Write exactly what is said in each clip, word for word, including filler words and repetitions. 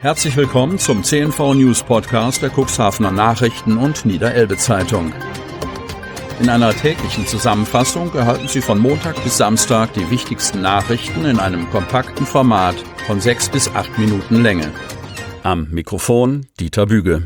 Herzlich willkommen zum C N V News Podcast der Cuxhavener Nachrichten und Niederelbe Zeitung. In einer täglichen Zusammenfassung erhalten Sie von Montag bis Samstag die wichtigsten Nachrichten in einem kompakten Format von sechs bis acht Minuten Länge. Am Mikrofon Dieter Büge.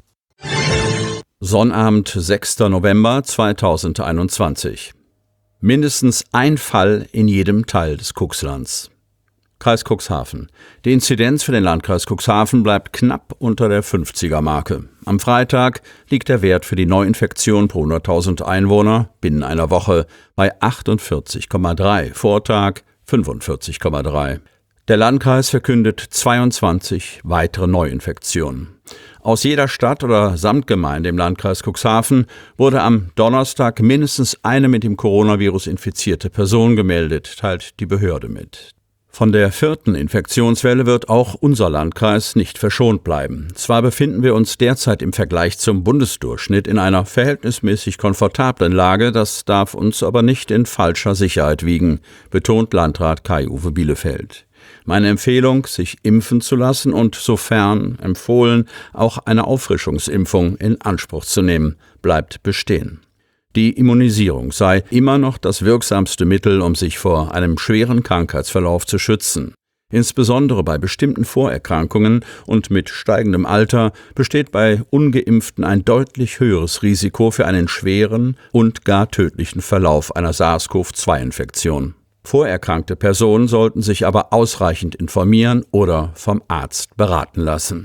Sonnabend, sechster November zweitausendeinundzwanzig. Mindestens ein Fall in jedem Teil des Cuxlands. Kreis Cuxhaven. Die Inzidenz für den Landkreis Cuxhaven bleibt knapp unter der fünfziger-Marke. Am Freitag liegt der Wert für die Neuinfektion pro hunderttausend Einwohner binnen einer Woche bei achtundvierzig Komma drei, Vortag fünfundvierzig Komma drei. Der Landkreis verkündet zweiundzwanzig weitere Neuinfektionen. Aus jeder Stadt oder Samtgemeinde im Landkreis Cuxhaven wurde am Donnerstag mindestens eine mit dem Coronavirus infizierte Person gemeldet, teilt die Behörde mit. Von der vierten Infektionswelle wird auch unser Landkreis nicht verschont bleiben. Zwar befinden wir uns derzeit im Vergleich zum Bundesdurchschnitt in einer verhältnismäßig komfortablen Lage, das darf uns aber nicht in falscher Sicherheit wiegen, betont Landrat Kai-Uwe Bielefeld. Meine Empfehlung, sich impfen zu lassen und sofern empfohlen, auch eine Auffrischungsimpfung in Anspruch zu nehmen, bleibt bestehen. Die Immunisierung sei immer noch das wirksamste Mittel, um sich vor einem schweren Krankheitsverlauf zu schützen. Insbesondere bei bestimmten Vorerkrankungen und mit steigendem Alter besteht bei Ungeimpften ein deutlich höheres Risiko für einen schweren und gar tödlichen Verlauf einer SARS-CoV zwei Infektion. Vorerkrankte Personen sollten sich aber ausreichend informieren oder vom Arzt beraten lassen.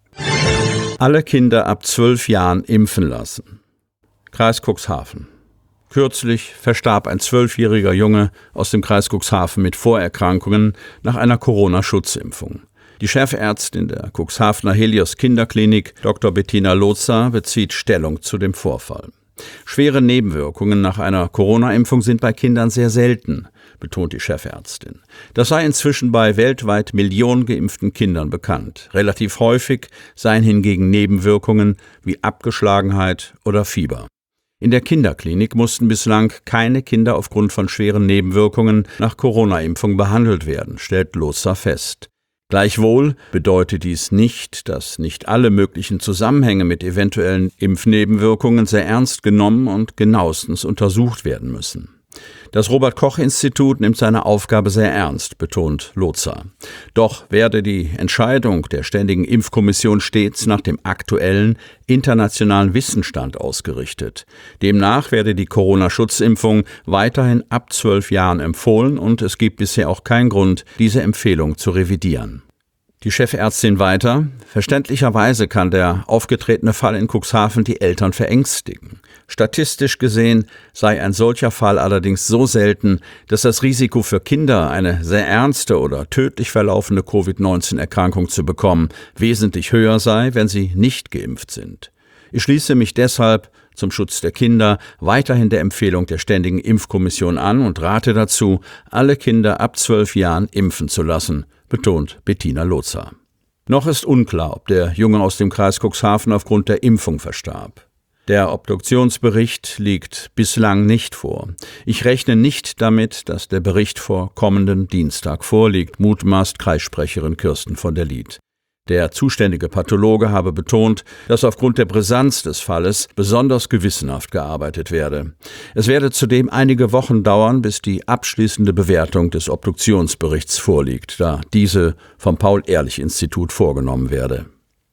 Alle Kinder ab zwölf Jahren impfen lassen. Kreis Cuxhaven. Kürzlich verstarb ein zwölfjähriger Junge aus dem Kreis Cuxhaven mit Vorerkrankungen nach einer Corona-Schutzimpfung. Die Chefärztin der Cuxhavener Helios Kinderklinik, Doktor Bettina Loza, bezieht Stellung zu dem Vorfall. Schwere Nebenwirkungen nach einer Corona-Impfung sind bei Kindern sehr selten, betont die Chefärztin. Das sei inzwischen bei weltweit Millionen geimpften Kindern bekannt. Relativ häufig seien hingegen Nebenwirkungen wie Abgeschlagenheit oder Fieber. In der Kinderklinik mussten bislang keine Kinder aufgrund von schweren Nebenwirkungen nach Corona-Impfung behandelt werden, stellt Loza fest. Gleichwohl bedeutet dies nicht, dass nicht alle möglichen Zusammenhänge mit eventuellen Impfnebenwirkungen sehr ernst genommen und genauestens untersucht werden müssen. Das Robert-Koch-Institut nimmt seine Aufgabe sehr ernst, betont Loza. Doch werde die Entscheidung der Ständigen Impfkommission stets nach dem aktuellen internationalen Wissensstand ausgerichtet. Demnach werde die Corona-Schutzimpfung weiterhin ab zwölf Jahren empfohlen und es gibt bisher auch keinen Grund, diese Empfehlung zu revidieren. Die Chefärztin weiter: Verständlicherweise kann der aufgetretene Fall in Cuxhaven die Eltern verängstigen. Statistisch gesehen sei ein solcher Fall allerdings so selten, dass das Risiko für Kinder, eine sehr ernste oder tödlich verlaufende Covid neunzehn Erkrankung zu bekommen, wesentlich höher sei, wenn sie nicht geimpft sind. Ich schließe mich deshalb zum Schutz der Kinder weiterhin der Empfehlung der Ständigen Impfkommission an und rate dazu, alle Kinder ab zwölf Jahren impfen zu lassen, betont Bettina Loza. Noch ist unklar, ob der Junge aus dem Kreis Cuxhaven aufgrund der Impfung verstarb. Der Obduktionsbericht liegt bislang nicht vor. Ich rechne nicht damit, dass der Bericht vor kommenden Dienstag vorliegt, mutmaßt Kreissprecherin Kirsten von der Lied. Der zuständige Pathologe habe betont, dass aufgrund der Brisanz des Falles besonders gewissenhaft gearbeitet werde. Es werde zudem einige Wochen dauern, bis die abschließende Bewertung des Obduktionsberichts vorliegt, da diese vom Paul-Ehrlich-Institut vorgenommen werde.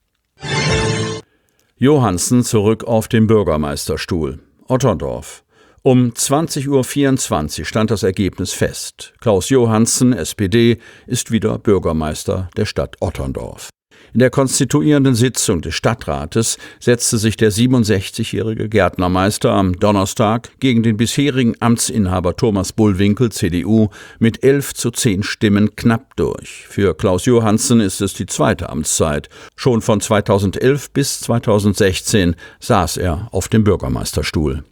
Johansen zurück auf den Bürgermeisterstuhl. Otterndorf. Um zwanzig Uhr vierundzwanzig stand das Ergebnis fest. Klaus Johansen, S P D, ist wieder Bürgermeister der Stadt Otterndorf. In der konstituierenden Sitzung des Stadtrates setzte sich der siebenundsechzigjährige Gärtnermeister am Donnerstag gegen den bisherigen Amtsinhaber Thomas Bullwinkel, C D U, mit elf zu zehn Stimmen knapp durch. Für Klaus Johansen ist es die zweite Amtszeit. Schon von zweitausendelf bis zweitausendsechzehn saß er auf dem Bürgermeisterstuhl.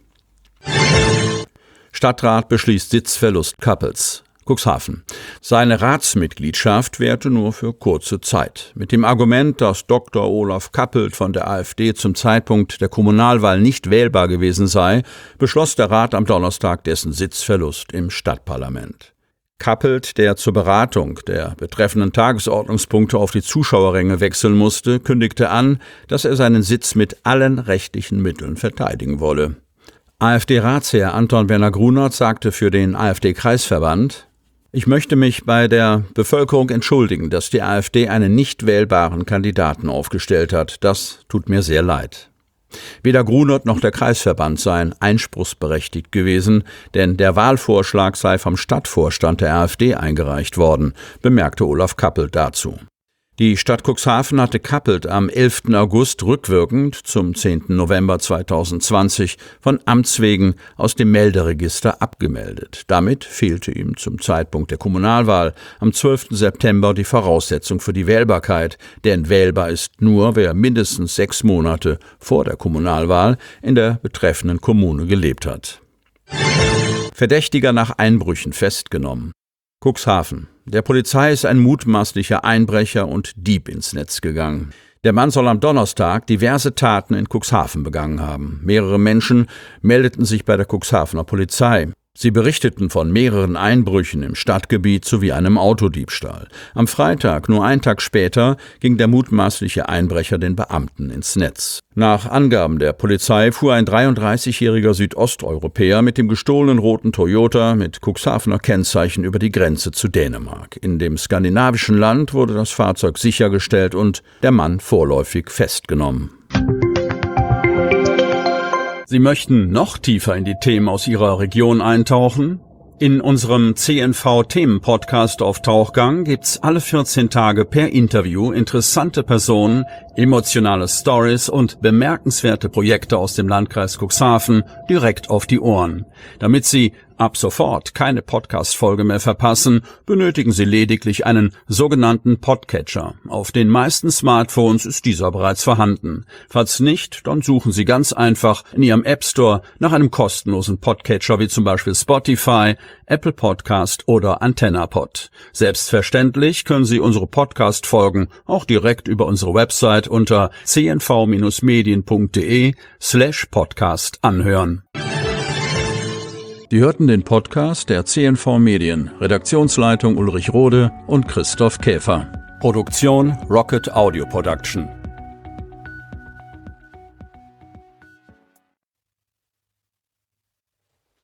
Stadtrat beschließt Sitzverlust Kappels. Cuxhaven. Seine Ratsmitgliedschaft währte nur für kurze Zeit. Mit dem Argument, dass Doktor Olaf Kappelt von der AfD zum Zeitpunkt der Kommunalwahl nicht wählbar gewesen sei, beschloss der Rat am Donnerstag dessen Sitzverlust im Stadtparlament. Kappelt, der zur Beratung der betreffenden Tagesordnungspunkte auf die Zuschauerränge wechseln musste, kündigte an, dass er seinen Sitz mit allen rechtlichen Mitteln verteidigen wolle. AfD-Ratsherr Anton Werner Grunert sagte für den AfD-Kreisverband: Ich möchte mich bei der Bevölkerung entschuldigen, dass die AfD einen nicht wählbaren Kandidaten aufgestellt hat. Das tut mir sehr leid. Weder Grunert noch der Kreisverband seien einspruchsberechtigt gewesen, denn der Wahlvorschlag sei vom Stadtvorstand der AfD eingereicht worden, bemerkte Olaf Kappelt dazu. Die Stadt Cuxhaven hatte Kappelt am elften August rückwirkend zum zehnten November zweitausendzwanzig von Amts wegen aus dem Melderegister abgemeldet. Damit fehlte ihm zum Zeitpunkt der Kommunalwahl am zwölften September die Voraussetzung für die Wählbarkeit, denn wählbar ist nur, wer mindestens sechs Monate vor der Kommunalwahl in der betreffenden Kommune gelebt hat. Verdächtiger nach Einbrüchen festgenommen. Cuxhaven. Der Polizei ist ein mutmaßlicher Einbrecher und Dieb ins Netz gegangen. Der Mann soll am Donnerstag diverse Taten in Cuxhaven begangen haben. Mehrere Menschen meldeten sich bei der Cuxhavener Polizei. Sie berichteten von mehreren Einbrüchen im Stadtgebiet sowie einem Autodiebstahl. Am Freitag, nur einen Tag später, ging der mutmaßliche Einbrecher den Beamten ins Netz. Nach Angaben der Polizei fuhr ein dreiunddreißigjähriger Südosteuropäer mit dem gestohlenen roten Toyota mit Cuxhavener Kennzeichen über die Grenze zu Dänemark. In dem skandinavischen Land wurde das Fahrzeug sichergestellt und der Mann vorläufig festgenommen. Sie möchten noch tiefer in die Themen aus Ihrer Region eintauchen? In unserem C N V-Themen-Podcast auf Tauchgang gibt's alle vierzehn Tage per Interview interessante Personen, emotionale Stories und bemerkenswerte Projekte aus dem Landkreis Cuxhaven direkt auf die Ohren. Damit Sie ab sofort keine Podcast-Folge mehr verpassen, benötigen Sie lediglich einen sogenannten Podcatcher. Auf den meisten Smartphones ist dieser bereits vorhanden. Falls nicht, dann suchen Sie ganz einfach in Ihrem App Store nach einem kostenlosen Podcatcher wie zum Beispiel Spotify, Apple Podcast oder AntennaPod. Selbstverständlich können Sie unsere Podcast-Folgen auch direkt über unsere Website unter c n v Bindestrich medien punkt d e slash podcast anhören. Sie hörten den Podcast der C N V Medien, Redaktionsleitung Ulrich Rode und Christoph Käfer. Produktion Rocket Audio Production.